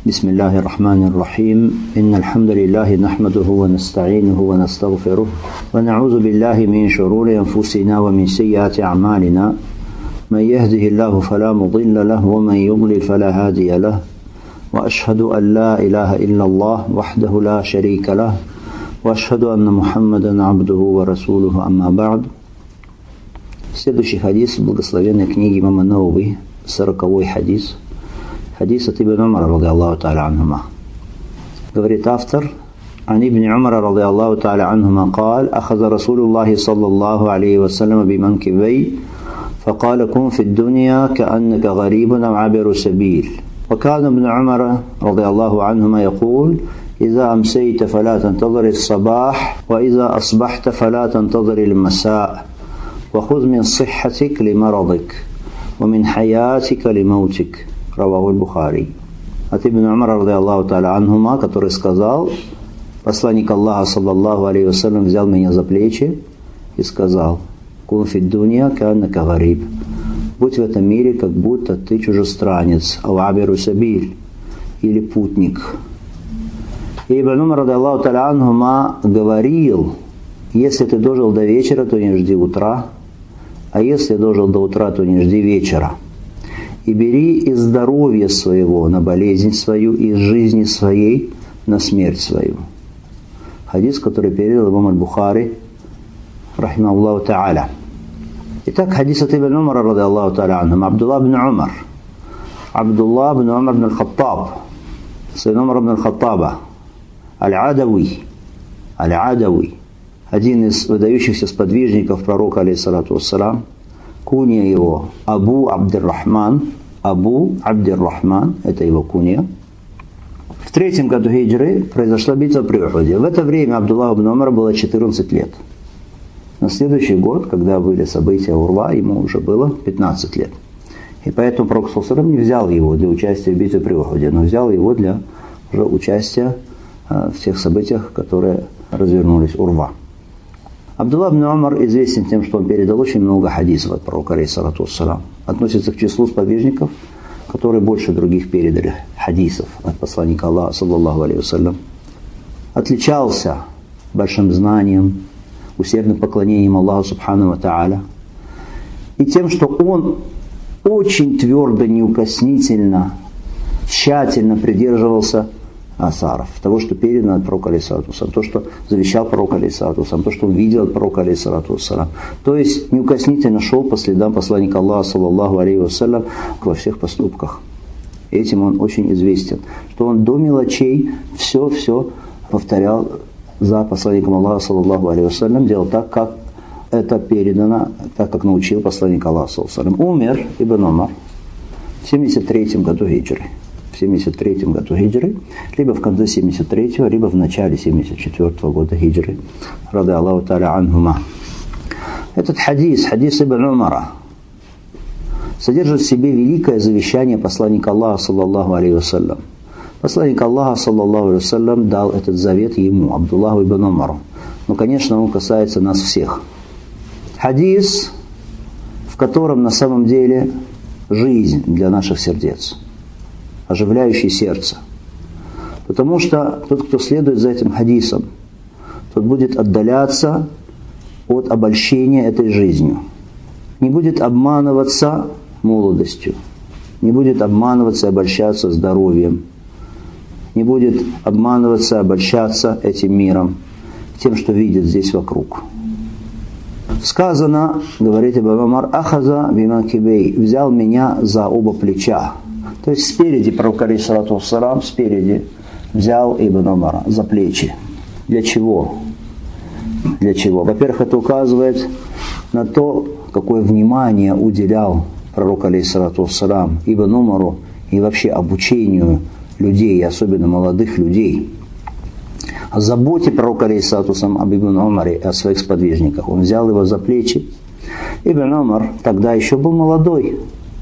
بسم الله الرحمن الرحيم إن الحمد لله نحمده ونستعينه ونستغفره ونعوذ بالله من شرور أنفسنا ومن سيئات أعمالنا من يهده الله فلا مضل له ومن يضلل فلا هادي له وأشهد أن لا إله إلا الله وحده لا شريك له وأشهد أن محمدا عبده ورسوله أما بعد. Следующий хадис в благословенной книге имама Навави, 40-й хадис. Хадис от Ибн Умара, ради Аллаху та'аля анхума. Говорит автор: عن ابن عمر رضي الله تعالى عنهما قال أخذ رسول الله صلى الله عليه وسلم بمنكبي فقال كن في الدنيا كأنك غريب أو عابر سبيل. وكان ابن عمر رضي الله عنهما يقول إذا أمسيت فلا تنتظر الصباح وإذا أصبحت فلا تنتظر المساء وخذ من صحتك لمرضك ومن حياتك لموتك. Раваху аль-Бухари. От Ибн Умара, ради Аллаху та'аля анхума, который сказал: посланник Аллаха, саллаллаху алейхи вассалям, взял меня за плечи и сказал: кун фид дунья кааннака гариб. Будь в этом мире, как будто ты чужестранец, ау абиру сабиль, или путник. И Ибн Умар, ради Аллаху та'аля анхума, говорил: если ты дожил до вечера, то не жди утра, а если дожил до утра, то не жди вечера. И бери из здоровья своего на болезнь свою, и из жизни своей на смерть свою. Хадис, который передал имам аль-Бухари, рахимахуллаху та'аля. Итак, хадис от Ибн Умара, ради Аллаху та'аля анхум. Абдуллах бн Умар. Абдуллах бн Умар бн аль-Хаттаб. Сын Умар бн аль-Хаттаба. Аль-Адауи. Аль-Адауи. Один из выдающихся сподвижников пророка, алейхиссалату вассалам. Кунья его Абу Абдир-Рахман. Абу Абдир-Рахман, это его кунья. В 3-м году хиджры произошла битва при Ухуде. В это время Абдуллаху бн Умара было 14 лет. На следующий год, когда были события Урва, ему уже было 15 лет. И поэтому пророк саллаллаху алейхи ва саллям не взял его для участия в битве при Ухуде, но взял его для уже участия в тех событиях, которые развернулись Урва. Абдуллах бн Умар известен тем, что он передал очень много хадисов от пророка, алейхиссалату вассалам. Относится к числу сподвижников, которые больше других передали хадисов от посланника Аллаха, саллаллаху алейхи вассалям. Отличался большим знанием, усердным поклонением Аллаху субхану ва та'аля. И тем, что он очень твердо, неукоснительно, тщательно придерживался асаров, того, что передано от пророка, алейхиссалату вассалам, то, что завещал пророк, алейхиссалату вассалам, то, что он видел от пророка, алейхиссалату вассалам. То есть неукоснительно шел по следам посланника Аллаха, саллаллаху алейхи вассалям, во всех поступках. Этим он очень известен, что он до мелочей все повторял за посланником Аллаха, саллаллаху алейхи вассалям, делал так, как это передано, так, как научил посланник Аллаха, саллаллаху алейхи вассалям. Умер Ибн Умар в 73-м году хиджры. В 73-м году хиджры, либо в конце 73-го, либо в начале 74-го года хиджры, ради Аллаху та'аля анхума. Этот хадис Ибн Умара, содержит в себе великое завещание посланника Аллаха, саллаллаху алейхи вассалям. Посланник Аллаха, саллаллаху алейхи вассалям, дал этот завет ему, Абдуллаху ибн Умару. Но, конечно, он касается нас всех. Хадис, в котором на самом деле жизнь для наших сердец, оживляющий сердце. Потому что тот, кто следует за этим хадисом, тот будет отдаляться от обольщения этой жизнью. Не будет обманываться молодостью. Не будет обманываться и обольщаться здоровьем. Не будет обманываться и обольщаться этим миром, тем, что видит здесь вокруг. Сказано, говорит Ибн Умар, ахаза биманкибей, взял меня за оба плеча. То есть спереди пророк, алейхиссалату вассалам, спереди взял Ибн Умара за плечи. Для чего? Для чего? Во-первых, это указывает на то, какое внимание уделял пророк, алейхиссалату вассалам, Ибн Умару и вообще обучению людей, особенно молодых людей. О заботе пророка, алейхиссалату вассалам, об Ибн Умаре и о своих сподвижниках. Он взял его за плечи. Ибн Умар тогда еще был молодой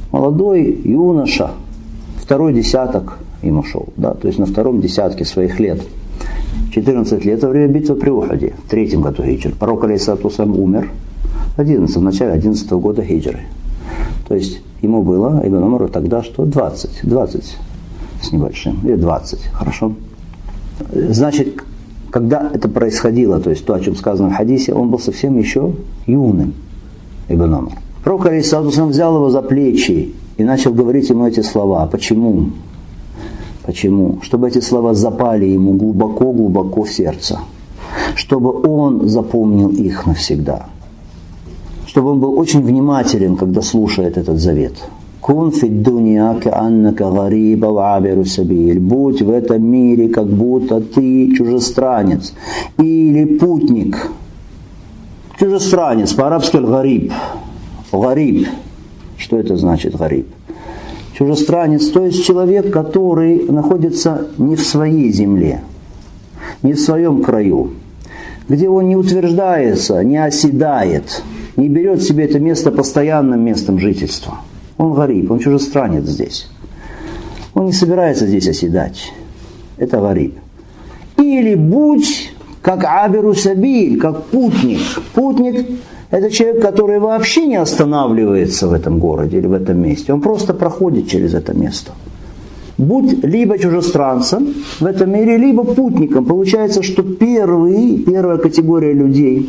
юноша. 2-й десяток ему шел, да, то есть на 2-м десятке своих лет. 14 лет во время битвы при Ухуде, в 3-м году хиджры. Пророк, алейхиссалату вассалам, умер в начале 11-го года хиджры. То есть ему было, Ибн Умару, тогда что? 20. с небольшим, или 20, хорошо? Значит, когда это происходило, то есть то, о чем сказано в хадисе, он был совсем еще юным, Ибн Умар. Пророк алейхиссалату взял его за плечи и начал говорить ему эти слова. Почему? Почему? Чтобы эти слова запали ему глубоко-глубоко в сердце. Чтобы он запомнил их навсегда. Чтобы он был очень внимателен, когда слушает этот завет. «Кун фид дуния кааннака гариба ва абиру сабиль». Будь в этом мире, как будто ты чужестранец или путник. Чужестранец, по-арабски гариб. Гариб. Что это значит гариб? Чужестранец, то есть человек, который находится не в своей земле, не в своем краю, где он не утверждается, не оседает, не берет себе это место постоянным местом жительства. Он гариб, он чужестранец здесь. Он не собирается здесь оседать. Это гариб. Или будь как абиру сабиль, как путник. Путник – это человек, который вообще не останавливается в этом городе или в этом месте. Он просто проходит через это место. Будь либо чужестранцем в этом мире, либо путником. Получается, что первая категория людей,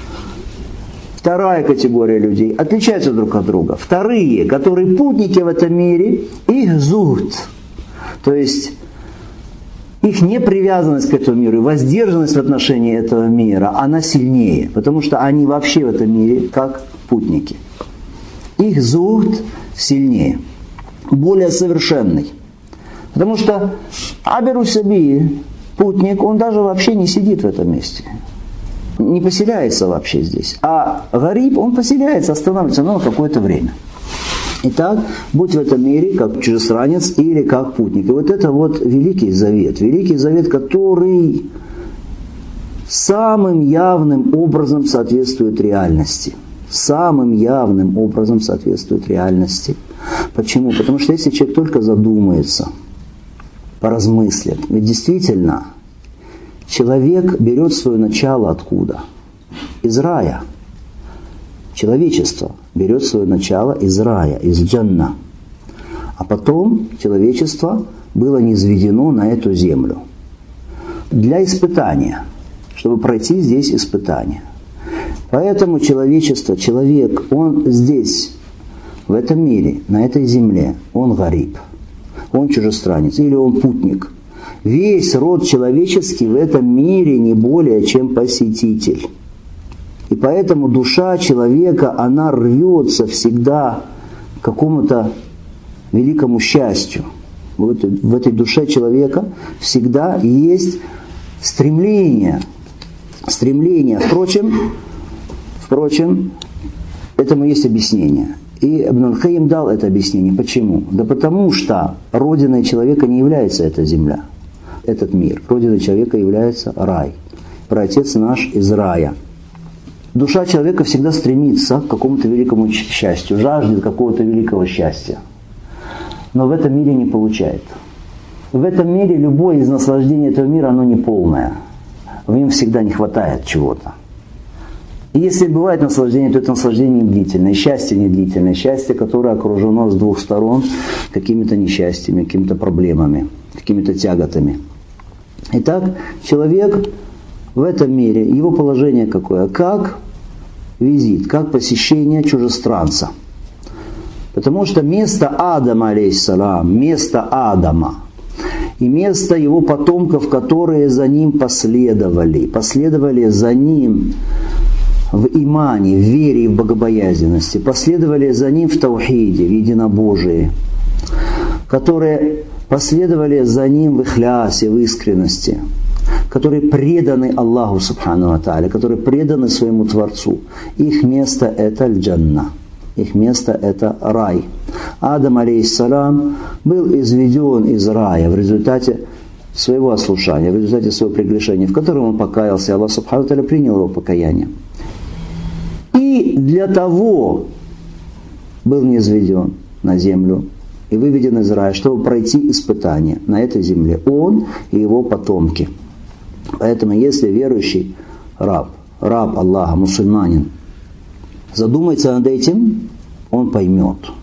вторая категория людей отличаются друг от друга. Вторые, которые путники в этом мире, их зухд. То есть их непривязанность к этому миру, воздержанность в отношении этого мира, она сильнее, потому что они вообще в этом мире как путники. Их зухд сильнее, более совершенный. Потому что абиру сабиль, путник, он даже вообще не сидит в этом месте. Не поселяется вообще здесь. А гариб, он поселяется, останавливается, но на какое-то время. Итак, будь в этом мире как чужестранец или как путник. И вот это вот Великий Завет, который самым явным образом соответствует реальности. Самым явным образом соответствует реальности. Почему? Потому что если человек только задумается, поразмыслит, ведь действительно человек берет свое начало откуда? Из рая. Человечество берет свое начало из рая, из джанна. А потом человечество было низведено на эту землю для испытания, чтобы пройти здесь испытание. Поэтому человек, он здесь, в этом мире, на этой земле, он гариб, он чужестранец или он путник. Весь род человеческий в этом мире не более чем посетитель. И поэтому душа человека, она рвется всегда к какому-то великому счастью. Вот в этой душе человека всегда есть стремление. Впрочем, этому есть объяснение. И Ибн аль-Кайим дал это объяснение. Почему? Да потому что родиной человека не является эта земля, этот мир. Родиной человека является рай. Праотец наш из рая. Душа человека всегда стремится к какому-то великому счастью, жаждет какого-то великого счастья. Но в этом мире не получает. В этом мире любое из наслаждений этого мира, оно не полное. В нем всегда не хватает чего-то. И если бывает наслаждение, то это наслаждение не длительное, счастье не длительное, счастье, которое окружено с двух сторон какими-то несчастьями, какими-то проблемами, какими-то тяготами. Итак, человек в этом мире, его положение какое? Как визит, как посещение чужестранца. Потому что место Адама, алейхиссалам, место Адама и место его потомков, которые за ним последовали за ним в имане, в вере и в богобоязненности, последовали за ним в таухиде, в единобожии, которые последовали за ним в ихлясе, в искренности, которые преданы Аллаху Субхану ва Тааля, которые преданы своему Творцу. Их место это аль-джанна, их место это рай. Адам, алейхиссалам, был изведен из рая в результате своего ослушания, в результате своего прегрешения, в котором он покаялся. Аллах Субхану ва Тааля принял его покаяние. И для того был низведен на землю и выведен из рая, чтобы пройти испытание на этой земле. Он и его потомки. Поэтому если верующий раб Аллаха, мусульманин, задумается над этим, он поймет.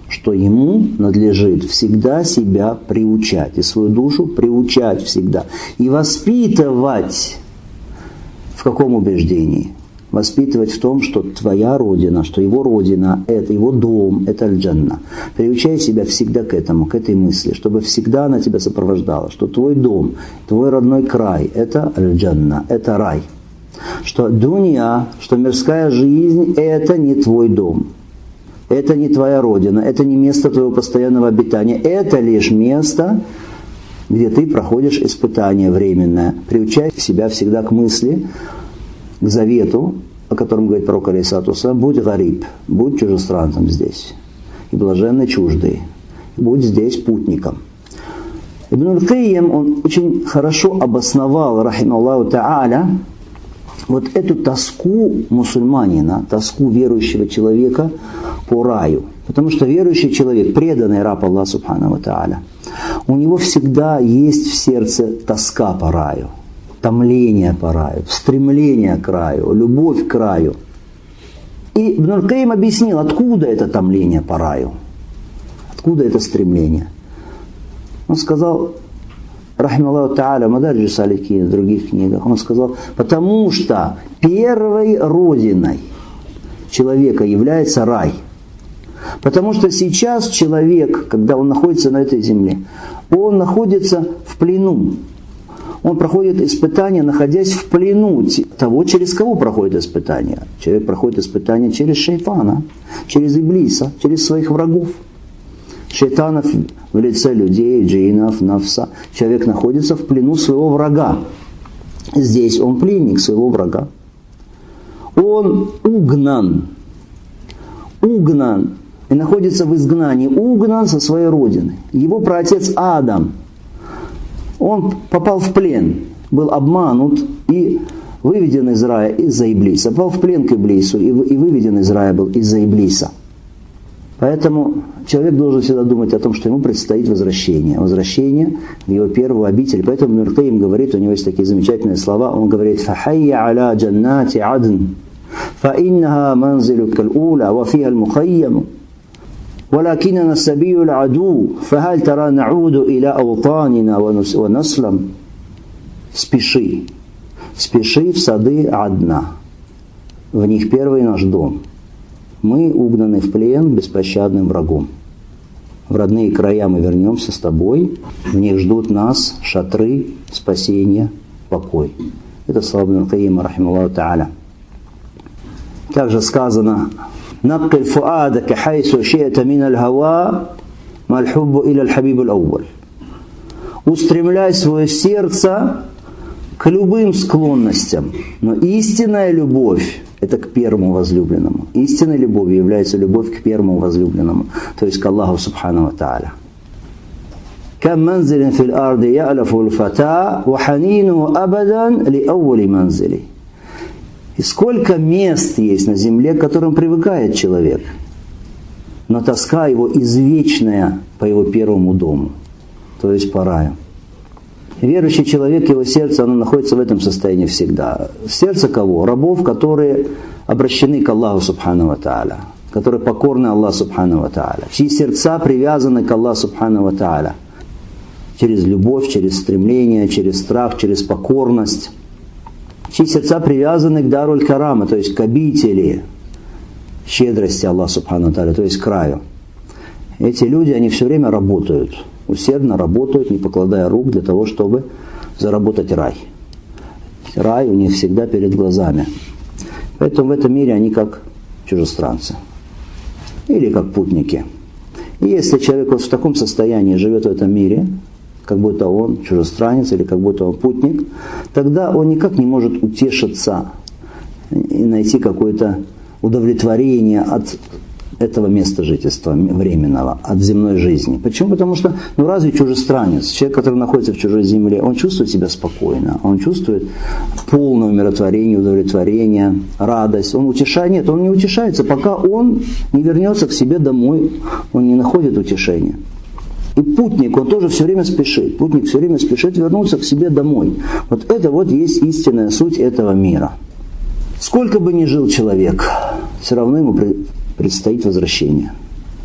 что ему надлежит всегда себя приучать, и свою душу приучать всегда, и воспитывать. В каком убеждении? Воспитывать в том, что твоя родина, что его родина, это его дом, это аль-джанна. Приучай себя всегда к этому, к этой мысли, чтобы всегда она тебя сопровождала, что твой дом, твой родной край, это аль-джанна, это рай. Что дунья, что мирская жизнь, это не твой дом. Это не твоя родина, это не место твоего постоянного обитания, это лишь место, где ты проходишь испытание временное. Приучай себя всегда к мысли, к завету, о котором говорит пророк алейхиссалату вассалям: будь гариб, будь чужестранцем здесь, и блаженный чуждый, будь здесь путником. Ибн аль-Кайим, он очень хорошо обосновал, рахимахуллаху та'аля, вот эту тоску мусульманина, тоску верующего человека по раю. Потому что верующий человек, преданный раб Аллаха субхану ва та'аля, у него всегда есть в сердце тоска по раю, томление по раю, стремление к раю, любовь к раю. И Ибн аль-Кайим объяснил, откуда это томление по раю, откуда это стремление. Он сказал, рахимахуллаху та'аля, Мадариджу саликин, в других книгах, он сказал, потому что первой родиной человека является рай. Потому что сейчас человек, когда он находится на этой земле, он находится в плену. Он проходит испытания, находясь в плену того, через кого проходит испытание. Человек проходит испытание через шайтана, через иблиса, через своих врагов. Шайтанов в лице людей, джиннов, нафса. Человек находится в плену своего врага. Здесь он пленник своего врага. Он угнан и находится в изгнании, угнан со своей родины. Его праотец Адам, он попал в плен, был обманут и выведен из рая из-за иблиса. Попал в плен к иблису и выведен из рая был из-за иблиса. Поэтому человек должен всегда думать о том, что ему предстоит возвращение. Возвращение в его первую обитель. Поэтому Ибн аль-Кайим говорит, у него есть такие замечательные слова, он говорит: «Фахайя аля джаннати адн, фаиннаха манзилука аль-ула, ва фиха аль-мухайяму, валакинна сабию аль-аду, фахаль тара на'уду иля аутанина ва наслам». Спеши в сады Адна, в них первый наш дом. Мы угнаны в плен беспощадным врагом. В родные края мы вернемся с тобой. В них ждут нас шатры, спасение, покой. Это слова Ибн аль-Кайима, рахимахуллаху та'аля. Также сказано: «Наккиль фуадака хайсу ши'та мин аль-хава маль-хуббу иля аль-хабибу аль-ауваль». Устремляй свое сердце к любым склонностям, но истинная любовь — это к первому возлюбленному. Истинной любовью является любовь к первому возлюбленному, то есть к Аллаху субхану ва та'аля. «Кам манзилин фил арди я'лафу аль-фата, ва ханину абадан ли аули манзили». И сколько мест есть на земле, к которым привыкает человек, но тоска его извечная по его первому дому, то есть по раю. Верующий человек, его сердце, оно находится в этом состоянии всегда. Сердце кого? Рабов, которые обращены к Аллаху субхану ва та'аля, которые покорны Аллаху субхану ва та'аля, чьи сердца привязаны к Аллаху субхану ва та'аля через любовь, через стремление, через страх, через покорность, чьи сердца привязаны к даруль карама, то есть к обители щедрости Аллаха субхану ва та'аля, то есть к краю. Эти люди, они все время работают, усердно работают, не покладая рук, для того, чтобы заработать рай. Рай у них всегда перед глазами. Поэтому в этом мире они как чужестранцы. Или как путники. И если человек вот в таком состоянии живет в этом мире, как будто он чужестранец или как будто он путник, тогда он никак не может утешиться и найти какое-то удовлетворение от этого места жительства временного, от земной жизни. Почему? Потому что, разве чужестранец, человек, который находится в чужой земле, он чувствует себя спокойно, он чувствует полное умиротворение, удовлетворение, радость. Он утешает? Нет, он не утешается, пока он не вернется к себе домой, он не находит утешения. И путник, он тоже все время спешит. Путник все время спешит вернуться к себе домой. Вот это вот есть истинная суть этого мира. Сколько бы ни жил человек, все равно ему предстоит возвращение.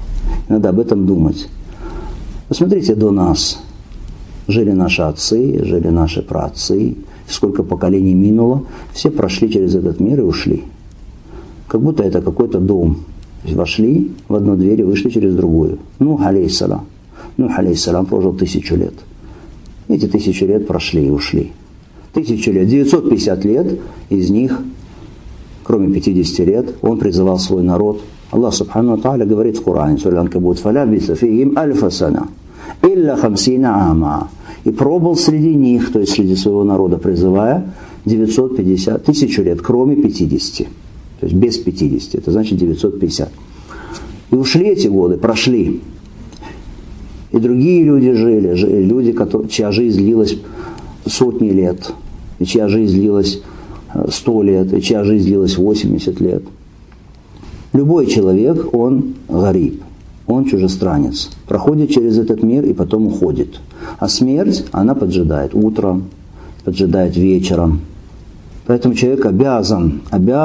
Надо об этом думать. Посмотрите, до нас жили наши отцы, жили наши праотцы, сколько поколений минуло, все прошли через этот мир и ушли. Как будто это какой-то дом. Вошли в одну дверь и вышли через другую. Нух алейхиссалам. Нух алейхиссалам прожил 1000 лет. Эти 1000 лет прошли и ушли. 1000 лет, 950 лет из них, кроме 50 лет, он призывал свой народ. Аллах субхану тааля говорит в Коране, сура Анкабут, «Фалябиса фихим альфа сана, илля хамсина ама». И пробыл среди них, то есть среди своего народа, призывая 950, 1000 лет, кроме 50. То есть без 50, это значит 950. И ушли эти годы, прошли. И другие люди жили, люди, чья жизнь длилась сотни лет, и чья жизнь длилась 100 лет, и чья жизнь длилась 80 лет. Любой человек, он гариб, он чужестранец, проходит через этот мир и потом уходит. А смерть, она поджидает утром, поджидает вечером. Поэтому человек обязан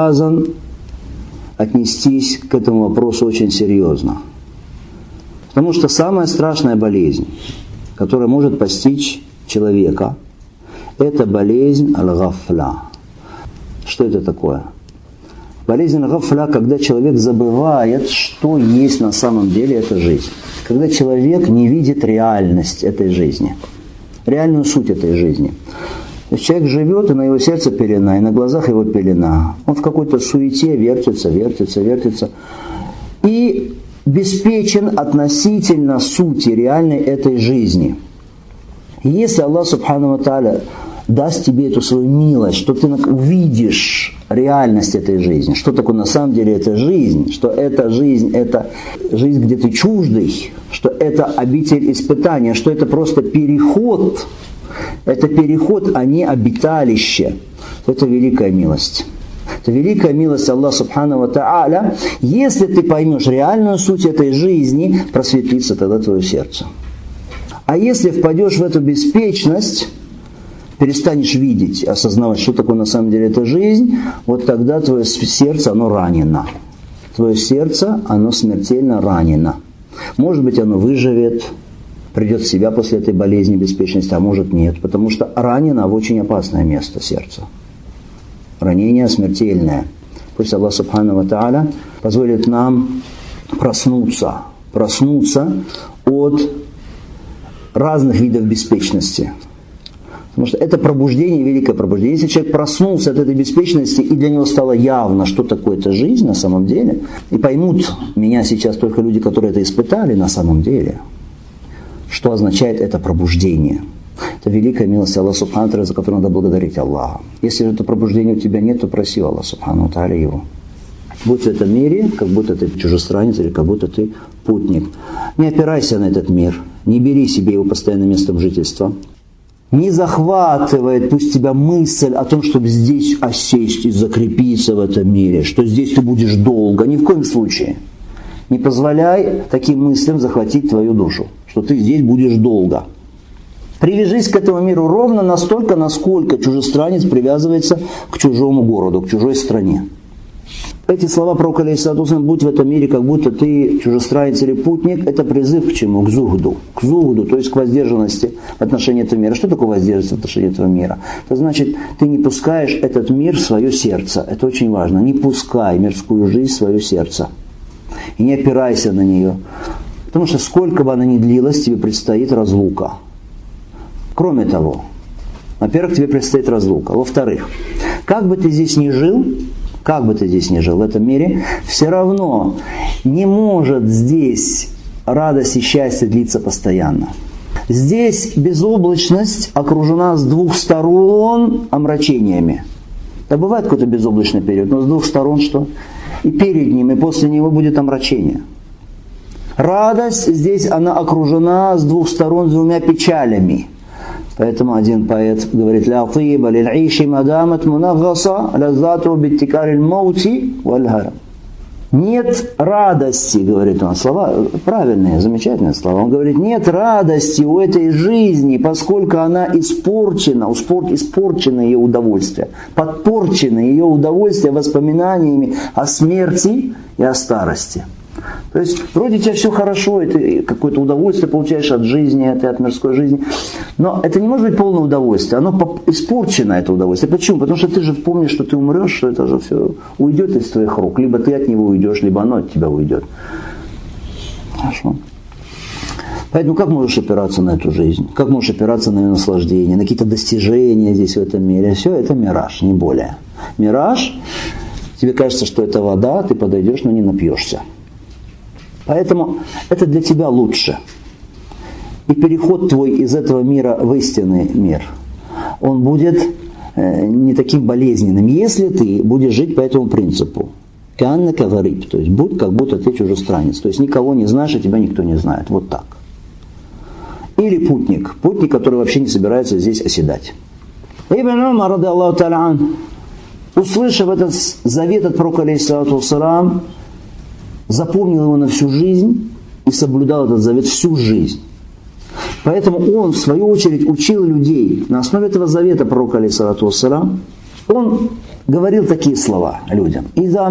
отнестись к этому вопросу очень серьезно. Потому что самая страшная болезнь, которая может постичь человека, это болезнь аль-гафля. Что это такое? Болезнь аль-гафля, когда человек забывает, что есть на самом деле эта жизнь. Когда человек не видит реальность этой жизни, реальную суть этой жизни. То есть человек живет, и на его сердце пелена, и на глазах его пелена. Он в какой-то суете вертится. И беспечен относительно сути реальной этой жизни. И если Аллах субхану ва тааля даст тебе эту свою милость, что ты увидишь реальность этой жизни, что такое на самом деле эта жизнь, что эта жизнь, где ты чуждый, что это обитель испытания, что это просто переход, а не обиталище. Это великая милость. Это великая милость Аллаха субхану ва тааля. Если ты поймешь реальную суть этой жизни, просветлится тогда твое сердце. А если впадешь в эту беспечность, перестанешь видеть, осознавать, что такое на самом деле эта жизнь, вот тогда твое сердце, оно ранено. Твое сердце, оно смертельно ранено. Может быть, оно выживет, придет в себя после этой болезни, беспечности, а может нет. Потому что ранено в очень опасное место сердца. Ранение смертельное. Пусть Аллах субхану ва тааля позволит нам проснуться от разных видов беспечности. Потому что это пробуждение, великое пробуждение. Если человек проснулся от этой беспечности, и для него стало явно, что такое эта жизнь на самом деле, и поймут меня сейчас только люди, которые это испытали на самом деле, что означает это пробуждение. Это великая милость Аллаха субхану ва тааля, за которую надо благодарить Аллаха. Если же это пробуждение у тебя нет, то проси Аллаха субхану ва тааля его. Будь в этом мире, как будто ты чужестранец или как будто ты путник. Не опирайся на этот мир, не бери себе его постоянным местом жительства. Не захватывает пусть тебя мысль о том, чтобы здесь осесть и закрепиться в этом мире, что здесь ты будешь долго. Ни в коем случае. Не позволяй таким мыслям захватить твою душу, что ты здесь будешь долго. Привяжись к этому миру ровно настолько, насколько чужестранец привязывается к чужому городу, к чужой стране. Эти слова пророка алейхиссалату вассалям, будь в этом мире, как будто ты чужестранец или путник, это призыв к чему? К зухду. К зухду, то есть к воздержанности в отношении этого мира. Что такое воздержанность в отношении этого мира? Это значит, ты не пускаешь этот мир в свое сердце. Это очень важно. Не пускай мирскую жизнь в свое сердце. И не опирайся на нее. Потому что сколько бы она ни длилась, тебе предстоит разлука. Кроме того, во-первых, тебе предстоит разлука. Во-вторых, как бы ты здесь ни жил в этом мире, все равно не может здесь радость и счастье длиться постоянно. Здесь безоблачность окружена с двух сторон омрачениями. Да бывает какой-то безоблачный период, но с двух сторон что? И перед ним, и после него будет омрачение. Радость здесь, она окружена с двух сторон двумя печалями. Поэтому один поэт говорит: «Ля тиба лил'иши мадамат мунаггаса лаззату биттикариль маути валь харам». Нет радости, говорит он, слова правильные, замечательные слова. Он говорит, нет радости у этой жизни, поскольку она испорчена ее удовольствие, подпорчено ее удовольствие воспоминаниями о смерти и о старости. То есть вроде у тебя все хорошо, и ты какое-то удовольствие получаешь от жизни, от мирской жизни. Но это не может быть полное удовольствие. Оно испорчено, это удовольствие. Почему? Потому что ты же помнишь, что ты умрешь, что это же все уйдет из твоих рук. Либо ты от него уйдешь, либо оно от тебя уйдет. Хорошо. Поэтому как можешь опираться на эту жизнь? Как можешь опираться на ее наслаждение, на какие-то достижения здесь в этом мире? Все это мираж, не более. Мираж, тебе кажется, что это вода, ты подойдешь, но не напьешься. Поэтому это для тебя лучше. И переход твой из этого мира в истинный мир, он будет не таким болезненным, если ты будешь жить по этому принципу. Канна кавариб, то есть будь как будто ты чужестранец. То есть никого не знаешь, а тебя никто не знает. Вот так. Или путник, который вообще не собирается здесь оседать. Ибн Умар, ради Аллаху та'аля, услышав этот завет от пророка, алейхиссалату вассалам, запомнил его на всю жизнь и соблюдал этот завет всю жизнь. Поэтому он, в свою очередь, учил людей на основе этого завета пророка, алейхиссалату вассалам. Он говорил такие слова людям.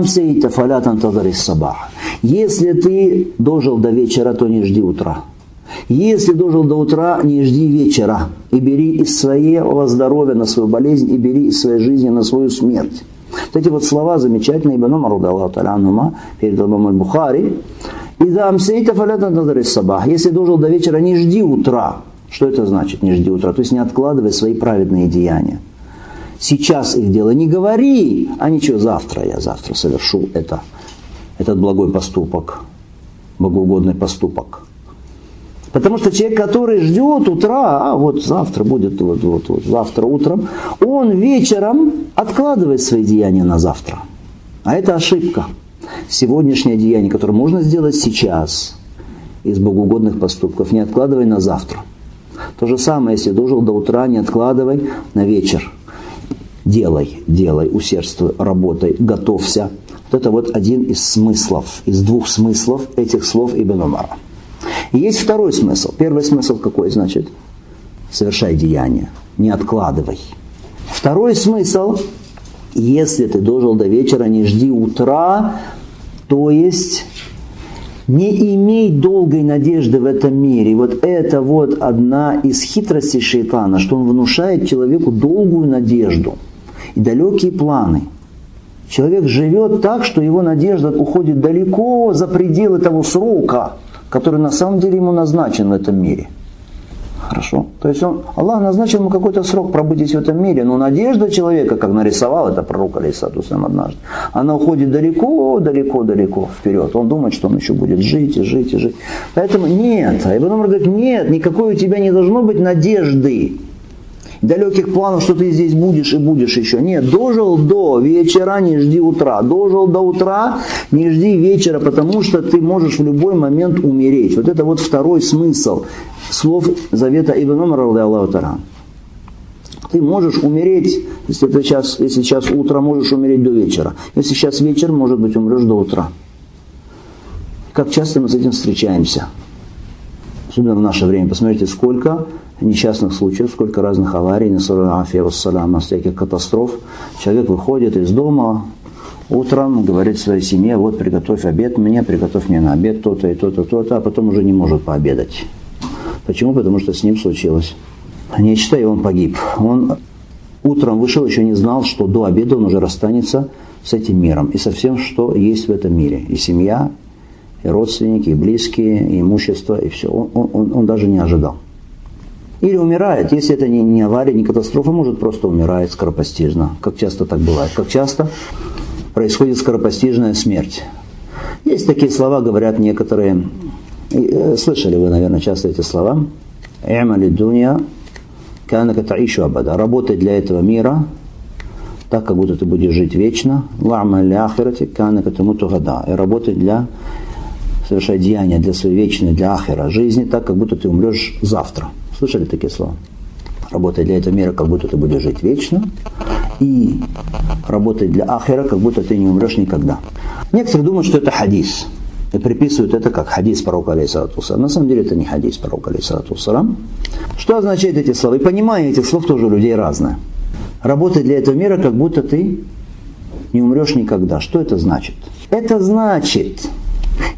Если ты дожил до вечера, то не жди утра. Если дожил до утра, не жди вечера. И бери из своего здоровья на свою болезнь, и бери из своей жизни на свою смерть. Вот эти вот слова замечательные Ибн Умар, радиаллаху та'аля анхума, передал имам аль-Бухари. Если дожил до вечера, не жди утра. Что это значит, не жди утра? То есть не откладывай свои праведные деяния. Сейчас их делай. Не говори, а ничего, я завтра совершу этот благой поступок, богоугодный поступок. Потому что человек, который ждет утра, вот завтра будет, вот завтра утром, он вечером откладывает свои деяния на завтра. А это ошибка. Сегодняшнее деяние, которое можно сделать сейчас из богоугодных поступков, не откладывай на завтра. То же самое, если дожил до утра, не откладывай на вечер. Делай, усердствуй, работай, готовься. Вот это вот один из смыслов, из двух смыслов этих слов Ибн Умара. И есть второй смысл. Первый смысл какой, значит? Совершай деяние, не откладывай. Второй смысл, если ты дожил до вечера, не жди утра, то есть не имей долгой надежды в этом мире. Вот это вот одна из хитростей шейтана, что он внушает человеку долгую надежду и далекие планы. Человек живет так, что его надежда уходит далеко за пределы того срока, который на самом деле ему назначен в этом мире. Хорошо? То есть Аллах назначил ему какой-то срок пробыть здесь в этом мире, но надежда человека, как нарисовал это пророк, алейхиссалату вассалам, однажды, она уходит далеко вперед. Он думает, что он еще будет жить. Поэтому нет. Ибн Умар говорит, нет, никакой у тебя не должно быть надежды, далеких планов, что ты здесь будешь и будешь еще. Нет, дожил до вечера, не жди утра. Дожил до утра, не жди вечера, потому что ты можешь в любой момент умереть. Вот это вот второй смысл слов завета Ибн Умара, радиаллаху та'аля. Ты можешь умереть, если сейчас утро, можешь умереть до вечера. Если сейчас вечер, может быть, умрешь до утра. Как часто мы с этим встречаемся. Особенно в наше время. Посмотрите, сколько несчастных случаев, сколько разных аварий, всяких катастроф. Человек выходит из дома утром, говорит своей семье, вот приготовь мне на обед то-то и то-то, то-то, а потом уже не может пообедать. Почему? Потому что с ним случилось нечто, и он погиб. Он утром вышел, еще не знал, что до обеда он уже расстанется с этим миром и со всем, что есть в этом мире. И семья, и родственники, и близкие, и имущество, и все. Он даже не ожидал. Или умирает, если это не авария, не катастрофа, может просто умирает скоропостижно. Как часто так бывает? Как часто происходит скоропостижная смерть? Есть такие слова, говорят некоторые. Слышали вы, наверное, часто эти слова. «И'мали дунья ка'аннака та'ишу абада». Работай для этого мира так, как будто ты будешь жить вечно. «Ва'маль ли ахирати ка'аннака тамуту гада». И работай совершай деяния для своей вечной, для ахира жизни, так, как будто ты умрешь завтра. Слышали такие слова? Работай для этого мира, как будто ты будешь жить вечно. И работай для ахира, как будто ты не умрешь никогда. Некоторые думают, что это хадис. И приписывают это как хадис пророка, алейхиссалату вассалам. На самом деле это не хадис пророка, алейхиссалату вассалам. Что означают эти слова? И понимание этих слов тоже у людей разное. Работай для этого мира, как будто ты не умрешь никогда. Что это значит? Это значит,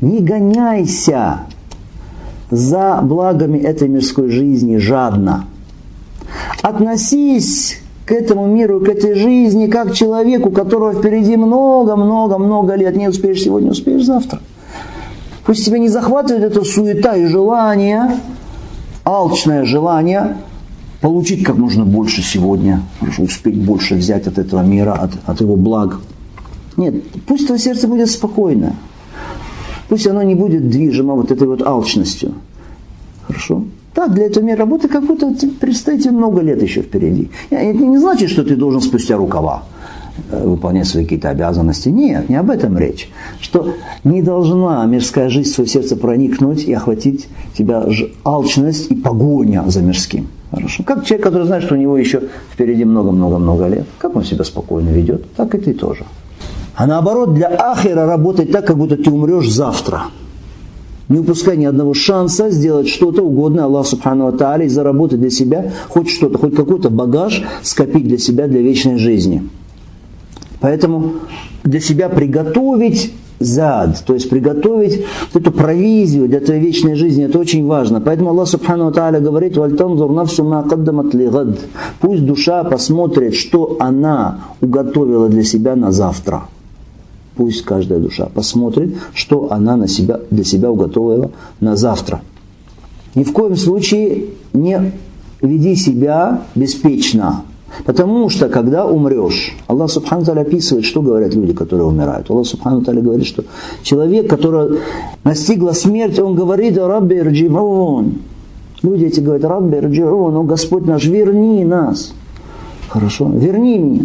Не гоняйся за благами этой мирской жизни жадно. Относись к этому миру, к этой жизни, как к человеку, у которого впереди много лет. Не успеешь сегодня, успеешь завтра. Пусть тебя не захватывает эта суета и желание, алчное желание получить как можно больше сегодня, успеть больше взять от этого мира, от его благ. Нет, пусть твое сердце будет спокойно. Пусть оно не будет движимо вот этой вот алчностью. Хорошо? Так, для этого мира работы как будто предстоит тебе много лет еще впереди. Это не значит, что ты должен спустя рукава выполнять свои какие-то обязанности. Нет, не об этом речь. Что не должна мирская жизнь в свое сердце проникнуть и охватить тебя алчность и погоня за мирским. Хорошо? Как человек, который знает, что у него еще впереди много лет, как он себя спокойно ведет, так и ты тоже. А наоборот, для ахира работать так, как будто ты умрешь завтра. Не упускай ни одного шанса сделать что-то угодное Аллаху Субхану ва Тааля и заработать для себя хоть что-то, хоть какой-то багаж скопить для себя для вечной жизни. Поэтому для себя приготовить зад, то есть приготовить вот эту провизию для твоей вечной жизни, это очень важно. Поэтому Аллах Субхану ва Тааля говорит: «Вальтанзур нафсу ма каддамат лигад». Пусть душа посмотрит, что она уготовила для себя на завтра. Пусть каждая душа посмотрит, что она для себя уготовила на завтра. Ни в коем случае не веди себя беспечно. Потому что, когда умрешь, Аллах Субхану Тааля описывает, что говорят люди, которые умирают. Аллах Субхану Тааля говорит, что человек, который настигла смерть, он говорит: «Рабби ирджи'ун». Люди эти говорят: «Рабби ирджи'ун», «О Господь наш, верни нас». Хорошо, верни меня.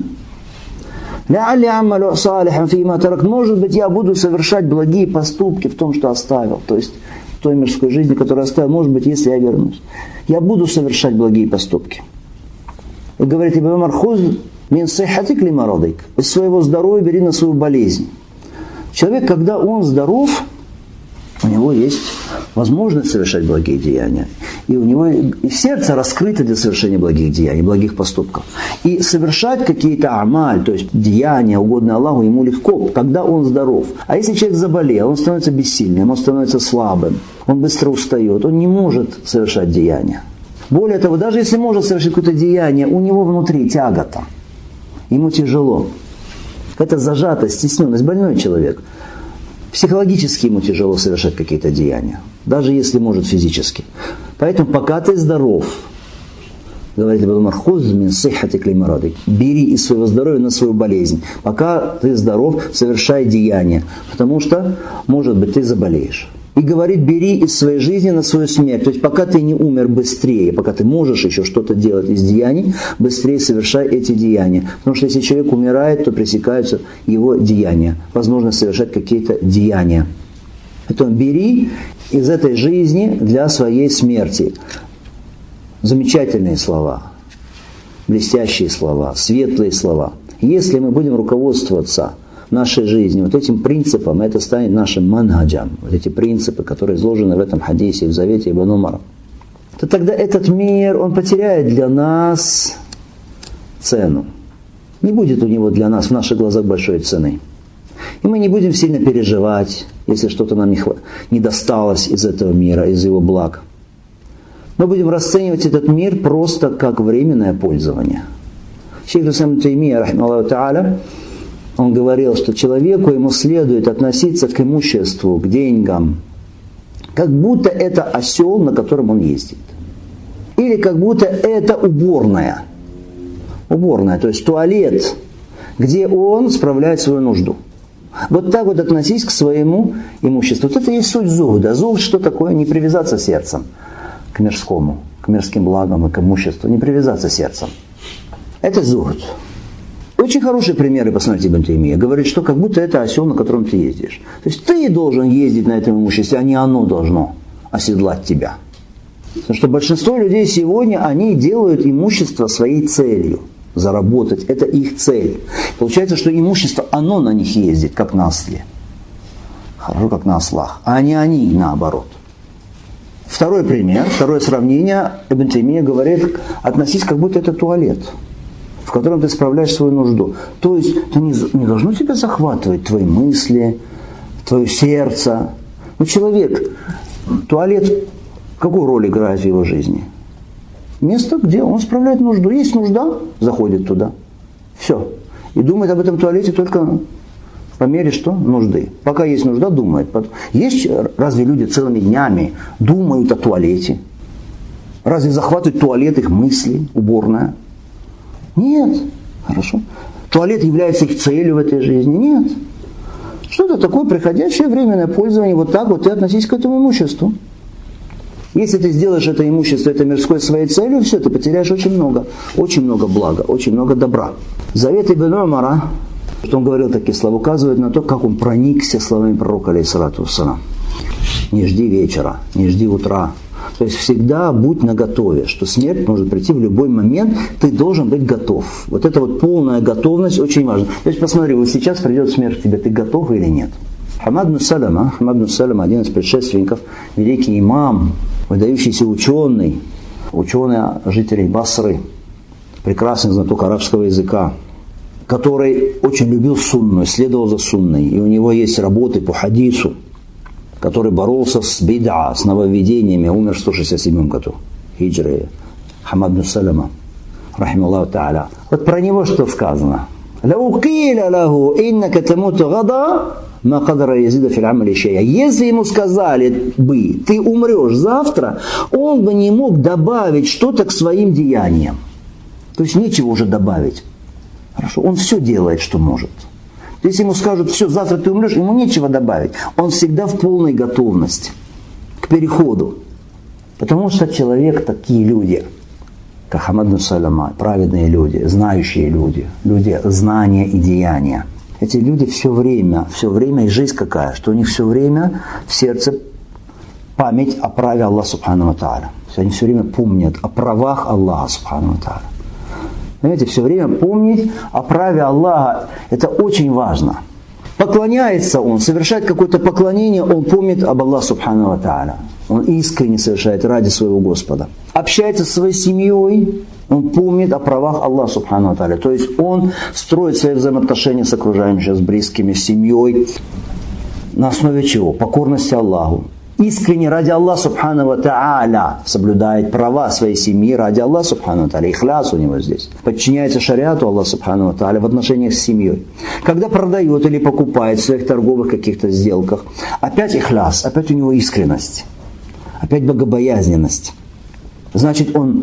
Может быть, я буду совершать благие поступки в том, что оставил. То есть в той мирской жизни, которую оставил, может быть, если я вернусь. Я буду совершать благие поступки. И говорит Ибн Умар: «Хуз мин сихатик ли марадик». Из своего здоровья бери на свою болезнь. Человек, когда он здоров, у него есть возможность совершать благие деяния. И у него и сердце раскрыто для совершения благих деяний, благих поступков. И совершать какие-то амаль, то есть деяния, угодные Аллаху, ему легко, когда он здоров. А если человек заболел, он становится бессильным, он становится слабым, он быстро устает, он не может совершать деяния. Более того, даже если может совершить какое-то деяние, у него внутри тягота. Ему тяжело. Это зажатость, стесненность, больной человек. Психологически ему тяжело совершать какие-то деяния, даже если может физически. Поэтому пока ты здоров, говорит Ибн Умар, «Хуз мин сихатик ли марадик». Бери из своего здоровья на свою болезнь. Пока ты здоров, совершай деяния, потому что, может быть, ты заболеешь. И говорит: бери из своей жизни на свою смерть. То есть пока ты не умер, быстрее, пока ты можешь еще что-то делать из деяний, быстрее совершай эти деяния. Потому что если человек умирает, то пресекаются его деяния. Возможность совершать какие-то деяния. Поэтому бери из этой жизни для своей смерти. Замечательные слова, блестящие слова, светлые слова. Если мы будем руководствоваться нашей жизни вот этим принципом, это станет нашим манхаджам, вот эти принципы, которые изложены в этом хадисе, в завете Ибн Умара, то тогда этот мир, он потеряет для нас цену. Не будет у него для нас в наших глазах большой цены. И мы не будем сильно переживать, если что-то нам не досталось из этого мира, из его благ. Мы будем расценивать этот мир просто как временное пользование. Шейх ибн Таймия, рахимахуллаху та'аля, он говорил, что человеку, ему следует относиться к имуществу, к деньгам, как будто это осел, на котором он ездит. Или как будто это уборная. Уборная, то есть туалет, где он справляет свою нужду. Вот так вот относись к своему имуществу. Вот это и есть суть зухда. Зухд что такое? Не привязаться сердцем к мирскому, к мирским благам и к имуществу. Не привязаться сердцем. Это зухд. Очень хорошие примеры, посмотрите, Ибн Таймия. Говорит, что как будто это осел, на котором ты ездишь. То есть ты должен ездить на этом имуществе, а не оно должно оседлать тебя. Потому что большинство людей сегодня, они делают имущество своей целью. Заработать. Это их цель. Получается, что имущество, оно на них ездит, как на осле. Хорошо, как на ослах. А не они, наоборот. Второй пример, второе сравнение. Ибн Таймия говорит, относись, как будто это туалет, в котором ты справляешь свою нужду. То есть, это не должно тебя захватывать, твои мысли, твое сердце. Но человек, туалет, какую роль играет в его жизни? Место, где он справляет нужду. Есть нужда, заходит туда. Все. И думает об этом туалете только по мере что? Нужды. Пока есть нужда, думает. Есть, разве люди целыми днями думают о туалете? Разве захватывают туалет их мысли, уборная? Нет. Хорошо. Туалет является их целью в этой жизни? Нет. Что-то такое приходящее временное пользование. Вот так вот ты относись к этому имуществу. Если ты сделаешь это имущество, это мирской своей целью, все, ты потеряешь очень много блага, очень много добра. Завет Ибн Умара, что он говорил такие слова, указывает на то, как он проникся словами пророка, алейхиссалату вассалам. Не жди вечера, не жди утра. То есть всегда будь наготове, что смерть может прийти в любой момент, ты должен быть готов. Вот эта вот полная готовность очень важна. То есть посмотри, вот сейчас придет смерть к тебе, ты готов или нет? Хамад бин Салама, один из предшественников, великий имам, выдающийся ученый жителей Басры, прекрасный знаток арабского языка, который очень любил сунну, следовал за сунной. И у него есть работы по хадису, который боролся с бид'a, с нововведениями, умер в 167 году хиджры. Хамад бин Салама, рахималлаху та'аля. Вот про него что сказано? «Лаукиля лаху иннака тамуту гада, ма кадара язида фил амали шей'a». Если ему сказали бы, ты умрешь завтра, он бы не мог добавить что-то к своим деяниям. То есть нечего уже добавить. Хорошо, он все делает, что может. Если ему скажут, все, завтра ты умрешь, ему нечего добавить. Он всегда в полной готовности к переходу. Потому что человек, такие люди, как Хамад бин Салама, праведные люди, знающие люди, люди знания и деяния. Эти люди все время, и жизнь какая, что у них все время в сердце память о праве Аллаха Субхану ва Тааля. Они все время помнят о правах Аллаха Субхану ва Тааля. Понимаете, все время помнить о праве Аллаха, это очень важно. Поклоняется он, совершает какое-то поклонение, он помнит об Аллахе Субхану ва Тааля. Он искренне совершает ради своего Господа. Общается со своей семьей, он помнит о правах Аллаха Субхану ва Тааля. То есть он строит свои взаимоотношения с окружающими, с близкими, с семьей. На основе чего? Покорности Аллаху. Искренне ради Аллаха Субхану ва Тааля соблюдает права своей семьи ради Аллаха Субхану ва Тааля. Ихляс у него здесь. Подчиняется шариату Аллаха Субхану ва Тааля в отношениях с семьей. Когда продает или покупает в своих торговых каких-то сделках, опять ихляс, опять у него искренность, опять богобоязненность. Значит, он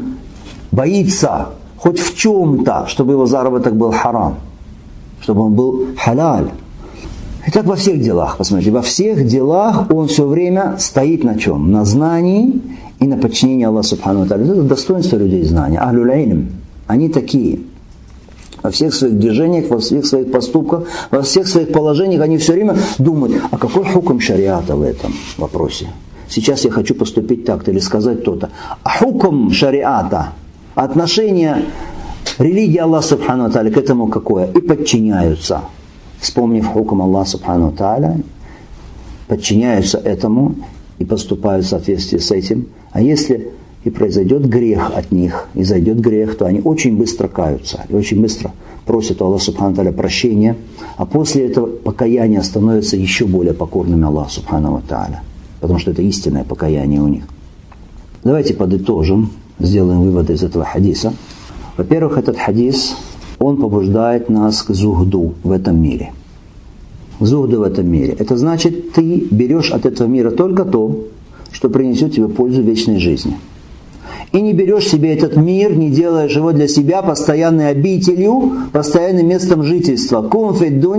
боится хоть в чем-то, чтобы его заработок был харам, чтобы он был халяль. И так во всех делах, посмотрите, во всех делах он все время стоит на чем? На знании и на подчинении Аллаху Субхану ва Тааля. Это достоинство людей знания. Ахлюль илм, они такие. Во всех своих движениях, во всех своих поступках, во всех своих положениях они все время думают, а какой хукм шариата в этом вопросе? Сейчас я хочу поступить так-то или сказать то-то. А хукм шариата, отношение религии Аллаха Субхану ва Тааля к этому какое? И подчиняются. Вспомнив хукм Аллаха Субхану ва Тааля, подчиняются этому и поступают в соответствии с этим. А если и произойдет грех от них, и зайдет грех, то они очень быстро каются, и очень быстро просят у Аллаха Субхану ва Тааля прощения, а после этого покаяния становятся еще более покорными Аллаху Субхану ва Тааля, потому что это истинное покаяние у них. Давайте подытожим, сделаем выводы из этого хадиса. Во-первых, этот хадис, он побуждает нас к зухду в этом мире. Зухду в этом мире. Это значит, ты берешь от этого мира только то, что принесет тебе пользу вечной жизни. И не берешь себе этот мир, не делаешь его для себя постоянной обителью, постоянным местом жительства. Будь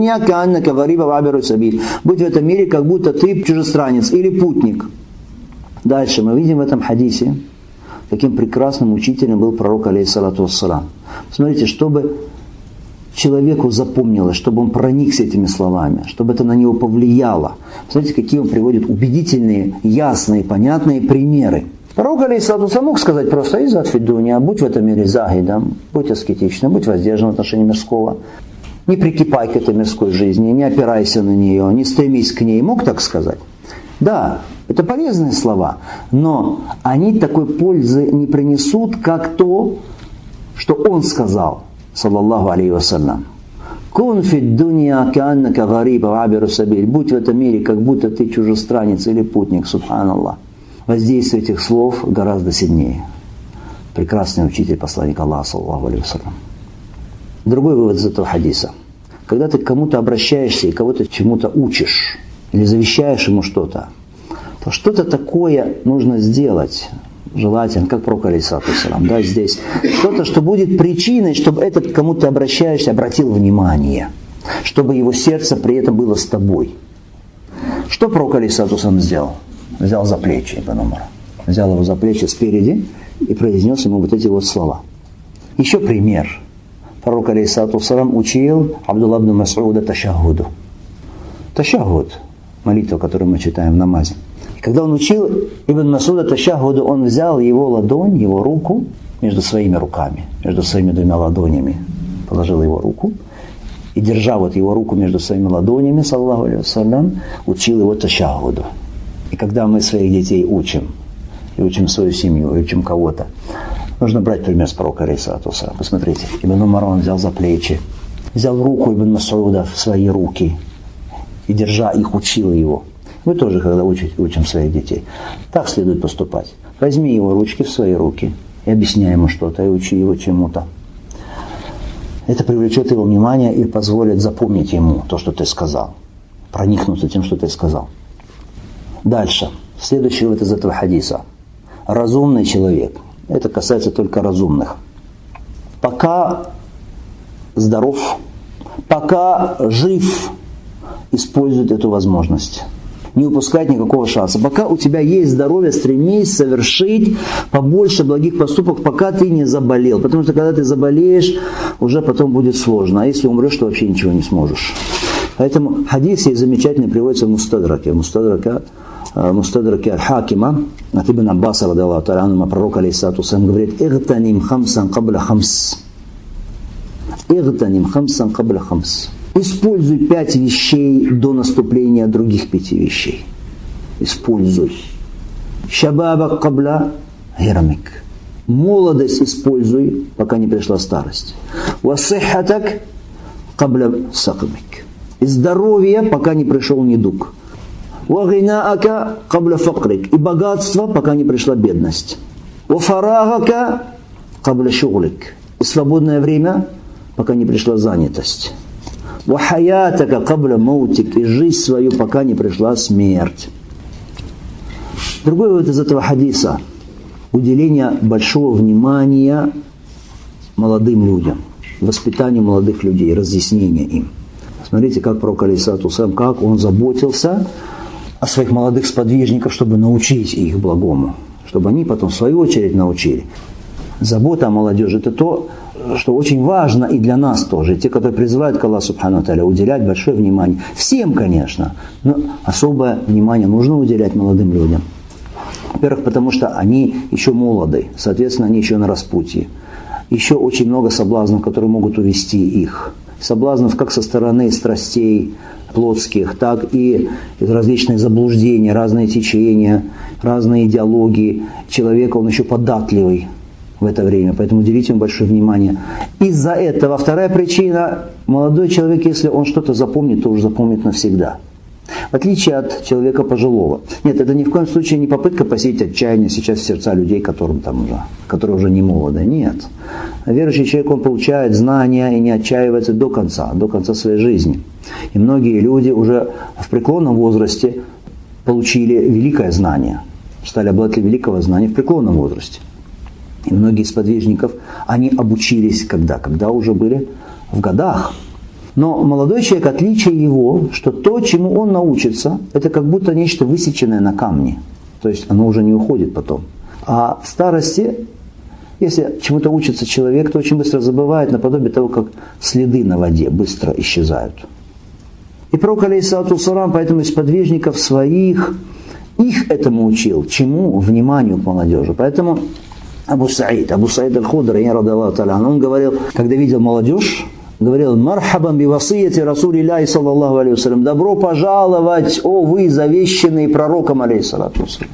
в этом мире, как будто ты чужестранец или путник. Дальше мы видим в этом хадисе, каким прекрасным учителем был пророк, алейхиссалату вассалам. Смотрите, чтобы человеку запомнилось, чтобы он проникся этими словами, чтобы это на него повлияло. Смотрите, какие он приводит убедительные, ясные, понятные примеры. Пророк, алейхиссалату вассалам, мог сказать просто: «Изад фи дуня, будь в этом мире захидом, будь аскетичным, будь воздержан в отношении мирского. Не прикипай к этой мирской жизни, не опирайся на нее, не стремись к ней». Мог так сказать? Да, это полезные слова, но они такой пользы не принесут, как то, что он сказал, саллаллаху алейхи вассалям. Кун фид дунья кааннака гариб ва абиру сабиль. Будь в этом мире, как будто ты чужестранец или путник, субханаллах. Воздействие этих слов гораздо сильнее. Прекрасный учитель, посланник Аллаха, саллаллаху алейхи ва саллям. Другой вывод из этого хадиса. Когда ты к кому-то обращаешься и кого-то чему-то учишь, или завещаешь ему что-то, то что-то такое нужно сделать, желательно, как пророк алейхиссалату вассалам, да, здесь, что-то, что будет причиной, чтобы этот, к кому ты обращаешься, обратил внимание, чтобы его сердце при этом было с тобой. Что пророк алейхиссалату вассалам сделал? Взял за плечи Ибн Умара, взял его за плечи спереди и произнес ему вот эти вот слова. Еще пример. Пророк алейхиссалату вассалам учил Абдулла ибн Мас'уда ташаххуду. Ташаххуд, молитва, которую мы читаем в намазе. Когда он учил Ибн Мас'уда ташаххуду, он взял его ладонь, его руку между своими руками, между своими двумя ладонями, положил его руку и, держа вот его руку между своими ладонями, саллаллаху алейхи ва саллям, учил его ташаххуду. И когда мы своих детей учим, и учим свою семью, и учим кого-то, нужно брать пример с пророка алейхиссалату вассалям. Посмотрите, Ибн Умар он взял за плечи, взял руку Ибн Мас'уда в свои руки и, держа их, учил его. Мы тоже, когда учим своих детей, так следует поступать. Возьми его ручки в свои руки и объясняй ему что-то, и учи его чему-то. Это привлечет его внимание и позволит запомнить ему то, что ты сказал, проникнуться тем, что ты сказал. Дальше. Следующий вывод из этого хадиса. Разумный человек. Это касается только разумных. Пока здоров, пока жив, использует эту возможность. Не упускать никакого шанса. Пока у тебя есть здоровье, стремись совершить побольше благих поступков, пока ты не заболел. Потому что когда ты заболеешь, уже потом будет сложно. А если умрешь, то вообще ничего не сможешь. Поэтому хадис есть замечательный, приводится в Мустадраке. Мустадраке аль-Хакима от Ибн Аббаса, радиаллаху та'аля анху, пророк алейхиссалату вассалям говорит: «Игтаним хамсан кабля хамс». «Игтаним хамсан кабля хамс». Используй 5 вещей до наступления других 5 вещей. Используй. Шабабак кабля гирамик. Молодость используй, пока не пришла старость. Васихатак кабля сакмик. И здоровье, пока не пришел недуг. Вагинаака кабля факрик. И богатство, пока не пришла бедность. Вафарагака кабля шуглик. И свободное время, пока не пришла занятость. «Вахаятака кабля маутик» и жизнь свою, пока не пришла смерть. Другой вывод из этого хадиса – уделение большого внимания молодым людям, воспитанию молодых людей, разъяснение им. Смотрите, как пророк алейхиссалату вассалям, как он заботился о своих молодых сподвижниках, чтобы научить их благому, чтобы они потом в свою очередь научили. Забота о молодежи – это то, что очень важно и для нас тоже. Те, которые призывают к Аллаху субхану ва тааля, уделять большое внимание. Всем, конечно, но особое внимание нужно уделять молодым людям. Во-первых, потому что они еще молоды, соответственно, они еще на распутье. Еще очень много соблазнов, которые могут увести их. Соблазнов как со стороны страстей плотских, так и различные заблуждения, разные течения, разные идеологии. Человек, он еще податливый в это время, поэтому уделите ему большое внимание. Из-за этого вторая причина: молодой человек, если он что-то запомнит, то уже запомнит навсегда. В отличие от человека пожилого. Нет, это ни в коем случае не попытка посеять отчаяние сейчас в сердца людей, которые уже не молоды. Нет. Верующий человек, он получает знания и не отчаивается до конца своей жизни. И многие люди уже в преклонном возрасте получили великое знание, стали обладателями великого знания в преклонном возрасте. И многие из подвижников, они обучились когда уже были в годах. Но молодой человек, отличие его, что то, чему он научится, это как будто нечто высеченное на камне. То есть оно уже не уходит потом. А в старости, если чему-то учится человек, то очень быстро забывает, наподобие того, как следы на воде быстро исчезают. И пророк алейхиссалату вассалям поэтому из подвижников своих их этому учил. Чему? Вниманию к молодежи. Поэтому Абу Саид аль-Худри, радиаллаху та'аля анху, он говорил, когда видел молодежь, говорил: «Мархабан би васияти Расулиллахи саллаллаху алейхи вассалям». Добро пожаловать, о вы, завещанные пророком алейхиссалату вассалям.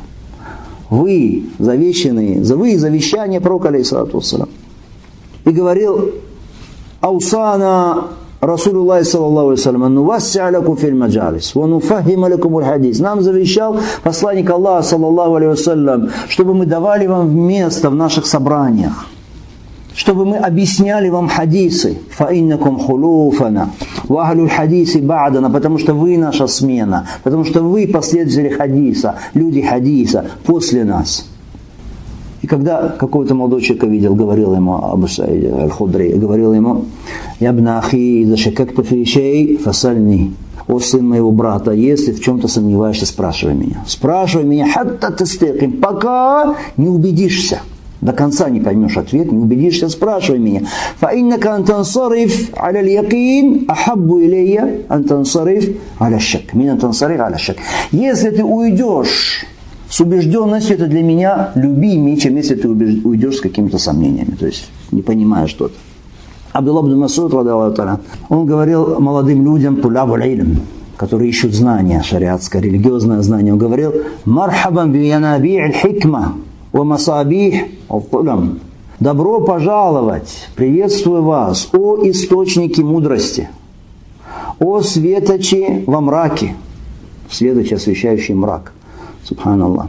Вы, завещанные, вы завещание пророка алейхиссалату вассалям. И говорил: «Аусана Расулуллах саллаллаху алейхи вассалям: «Нувасси'а лакум фил маджалис, ва нуфаххима лакумуль хадис». Нам завещал посланник Аллаха саллаллаху алейхи вассалям, чтобы мы давали вам место в наших собраниях, чтобы мы объясняли вам хадисы. «Фаиннакум хулуфана, ва ахлюль хадиси ба'дана», потому что вы наша смена, потому что вы последователи хадиса, люди хадиса после нас. И когда какого-то молодого человека видел, говорил ему Абу Саид аль-Худри, говорил ему: «Ябна ахи, иза шакакта фи шей, фасальни». «О сын моего брата, если в чем-то сомневаешься, спрашивай меня. Спрашивай меня, хатта тастаким, пока не убедишься». До конца не поймешь ответ, не убедишься, спрашивай меня. «Фаиннака антансариф аля льякин, ахаббу илейя антансариф аля шак». Мин антансариф аля шак. Если ты уйдешь с убежденностью, это для меня любимее, чем если ты уйдешь с какими-то сомнениями, то есть не понимая что-то. Абдуллах ибн Мас'уд, он говорил молодым людям, тулябуль илм, которые ищут знания шариатское, религиозное знание, он говорил: «Мархабан би янаби'иль хикма ва масабих ал-тулам». Добро пожаловать, приветствую вас, о источники мудрости, о светочи во мраке, светочи, освещающий мрак. Субханаллах.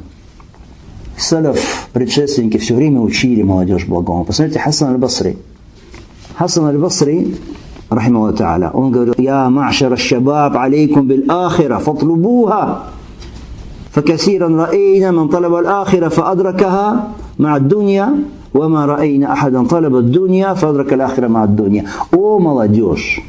Салаф, предшественники, все время учили молодежь благому. Посмотрите, Хасан аль-Басри. Хасан аль-Басри, рахимахуллах та'аля, он говорил: «Я ма'шара аш-шабаб, алейкум бил-ахира, фатлубуха. Факасиран ра'ейна ман талаба аль-ахира, фаадракаха ма'ад-дунья, ва ма ра'ейна ахадан талаба ад-дунья, фаадрака аль-ахира ма'ад-дунья». О молодежь,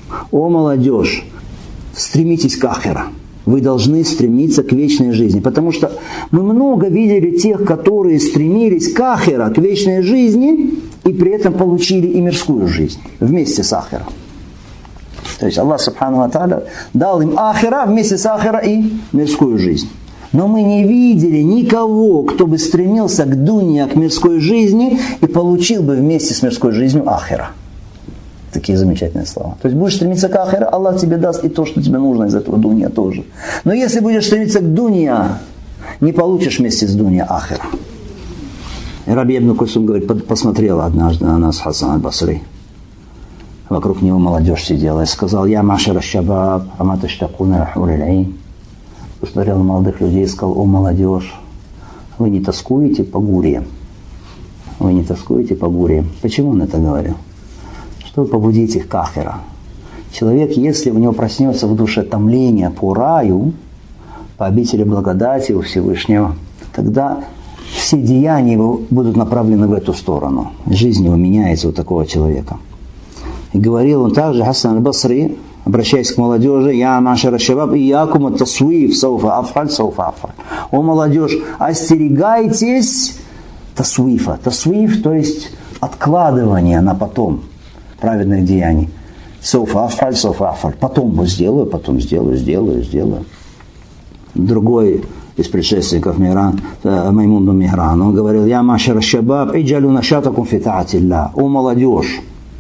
стремитесь к ахира. Вы должны стремиться к вечной жизни. Потому что мы много видели тех, которые стремились к ахира, к вечной жизни, и при этом получили и мирскую жизнь вместе с ахиром. То есть Аллах Субхану ва Тааля дал им ахира, вместе с ахира и мирскую жизнь. Но мы не видели никого, кто бы стремился к дунья, к мирской жизни, и получил бы вместе с мирской жизнью ахира. Такие замечательные слова. То есть будешь стремиться к ахира, Аллах тебе даст и то, что тебе нужно из этого дунья тоже. Но если будешь стремиться к дунья, не получишь вместе с дунья ахира. И Раби ибн Кульсум говорит, посмотрел однажды на нас Хасан аль-Басри. Вокруг него молодежь сидела и сказал: «Я машара шабаб, ама таштакуна хуриль айн». Посмотрел на молодых людей и сказал: «О молодежь, вы не тоскуете по бурям? Вы не тоскуете по бурям?» Почему он это говорил? Чтобы побудить их к ахира. Человек, если у него проснется в душе томление по раю, по обители благодати у Всевышнего, тогда все деяния его будут направлены в эту сторону. Жизнь его меняется у такого человека. И говорил он также, Хасан аль-Басри, обращаясь к молодежи: «Я машара шабаб, иякум ат-тасвиф, сауфа афаль, сауфа афаль». О молодежь, остерегайтесь тасвифа. Тасвиф, то есть откладывание на потом праведных деяний. Сауфа афаль, сауфа афаль. Потом сделаю. Другой из предшественников Маймун бин Михран, он говорил: «Я машара шабаб, иджалю нашатакум фи таатилля». О молодежь,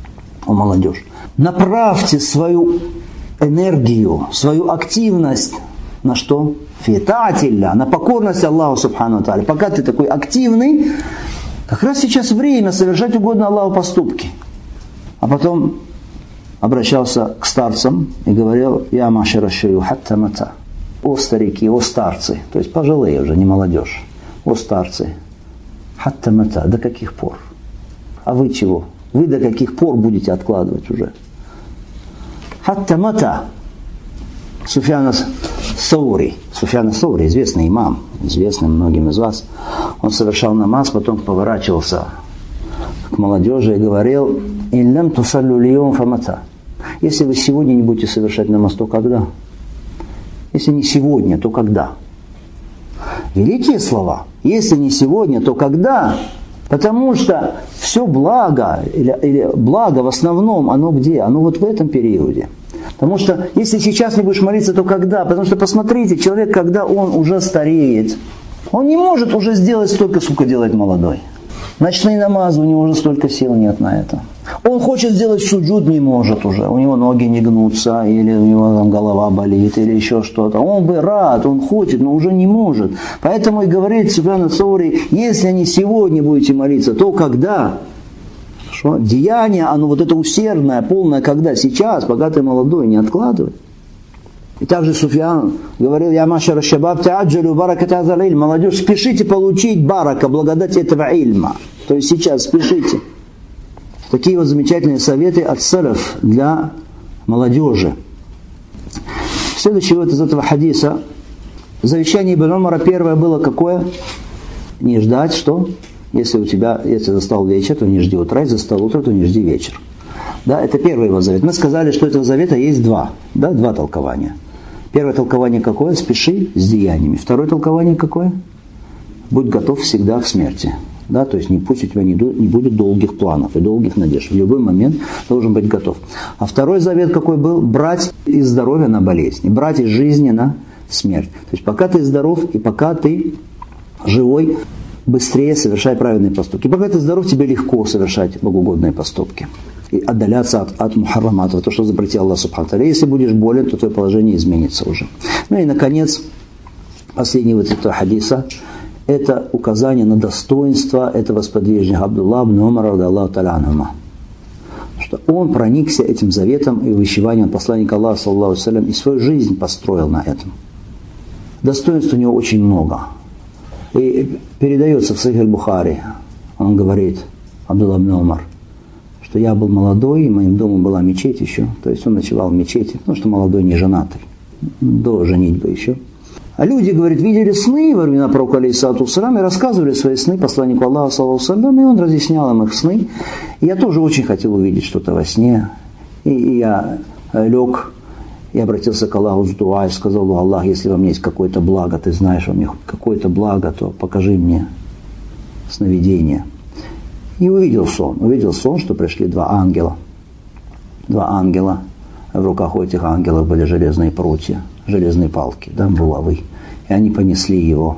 направьте свою энергию, свою активность на что? Фи таатилля, на покорность Аллаху Субхану ва Тааля. Пока ты такой активный, как раз сейчас время совершать угодно Аллаху поступки. А потом обращался к старцам и говорил: «Я машара шаю хатта мата». О старики, о старцы, то есть пожилые уже, не молодежь. О старцы, хатта мата, до каких пор? А вы чего? Вы до каких пор будете откладывать уже? Хатта мата. Суфьян ас-Саури, известный имам, известный многим из вас, он совершал намаз, потом поворачивался к молодежи и говорил: «Иллям тусаллю льюм фамата». Если вы сегодня не будете совершать намаз, то когда? Если не сегодня, то когда? Великие слова. Если не сегодня, то когда? Потому что все благо, или благо в основном, оно где? Оно вот в этом периоде. Потому что если сейчас не будешь молиться, то когда? Потому что посмотрите, человек, когда он уже стареет, он не может уже сделать столько, сколько делает молодой. Ночные намазы, у него уже столько сил нет на это. Он хочет сделать суджуд, не может уже. У него ноги не гнутся, или у него там голова болит, или еще что-то. Он бы рад, он хочет, но уже не может. Поэтому и говорит Суфьян ас-Саури: если не сегодня будете молиться, то когда? Хорошо? Деяние, оно вот это усердное, полное, когда? Сейчас, пока ты молодой, не откладывай. И также Суфьян говорил: «Я машара шабаб та'аджалю бараката азал илм». Молодежь, спешите получить барака, благодать этого ильма. То есть сейчас спешите. Такие вот замечательные советы от салаф для молодежи. Следующий вот из этого хадиса. Завещание Ибн Умара первое было какое? Не ждать, что? Если застал вечер, то не жди утра, если застал утро, то не жди вечер. Да, это первый его завет. Мы сказали, что этого завета есть два толкования. Первое толкование какое? Спеши с деяниями. Второе толкование какое? Будь готов всегда к смерти. Да, то есть пусть у тебя не будет долгих планов и долгих надежд. В любой момент должен быть готов. А второй завет какой был? Брать из здоровья на болезнь. Брать из жизни на смерть. То есть пока ты здоров и пока ты живой, быстрее совершай правильные поступки. Пока ты здоров, тебе легко совершать богоугодные поступки. И отдаляться от мухаррамата, то, что запретил Аллах Субхану ва Тааля. Если будешь болен, то твое положение изменится уже. Ну и, наконец, последний вот этого хадиса, это указание на достоинство этого сподвижника Абдулла ибн Умара радиаллаху та'аля анхума. Что он проникся этим заветом и увещеванием посланника Аллаха саллаллаху алейхи ва саллям, и свою жизнь построил на этом. Достоинств у него очень много. И передается в Сахих аль-Бухари, он говорит, Абдулла ибн Умар, что я был молодой, и моим домом была мечеть еще. То есть он ночевал в мечети, потому что молодой, не женатый, до женитьбы еще. А люди, говорит, видели сны во времена пророка алейхиссалату вассалям и рассказывали свои сны посланнику Аллаха саллаллаху алейхи ва саллям, и он разъяснял им их сны. И я тоже очень хотел увидеть что-то во сне. И я лег и обратился к Аллаху с дуа и сказал: Аллах, если во мне есть какое-то благо, ты знаешь во мне какое-то благо, то покажи мне сновидение. И увидел сон, что пришли два ангела. В руках у этих ангелов были железные прутья, железные палки, да, булавы. И они понесли его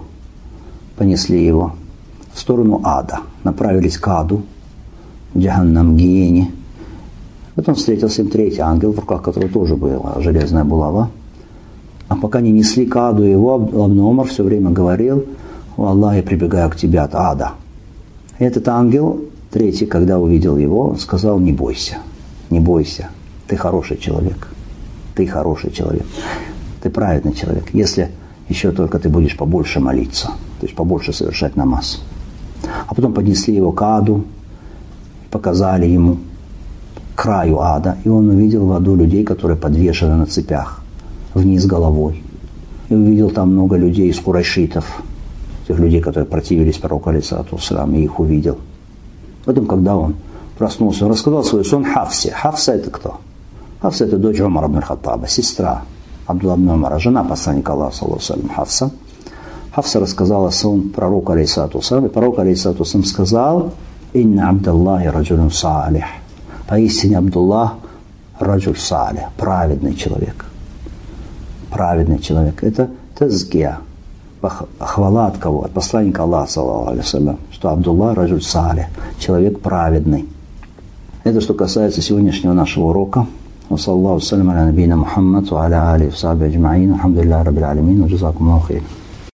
в сторону ада, направились к аду, в джаханнам, гиене. Потом встретился им третий ангел, в руках которого тоже была железная булава. А пока не несли к аду его, Ибн Умар все время говорил: «О Аллах, я прибегаю к тебе от ада». И этот ангел, третий, когда увидел его, сказал: не бойся, ты хороший человек, ты праведный человек, если еще только ты будешь побольше молиться, то есть побольше совершать намаз. А потом поднесли его к аду, показали ему к краю ада, и он увидел в аду людей, которые подвешены на цепях вниз головой. И увидел там много людей из курайшитов, тех людей, которые противились пророку алейхиссалату вассалям, и их увидел. Потом, когда он проснулся, он рассказал свой сон Хафсе. Хафса это кто? Хафса это дочь Умара ибн Хаттаба, сестра Абдулла ибн Умара, жена посланника Аллаха саллаллаху алейхи ва саллям. Хафса рассказала сон пророку алейхиссалату вассалям, и пророк алейхиссалату вассалям сказал: «Инна Абдаллахи раджулюн салих». Поистине Абдуллах раджуль салих, праведный человек. Это тазкия, хвала от кого? От посланника Аллаха саллаллаху алейхи ва саллям, что Абдуллах раджуль салих, человек праведный. Это что касается сегодняшнего нашего урока. وصلى الله وسلم على نبينا محمد وعلى آله وصحبه أجمعين. الحمد لله رب العالمين وجزاكم الله خير.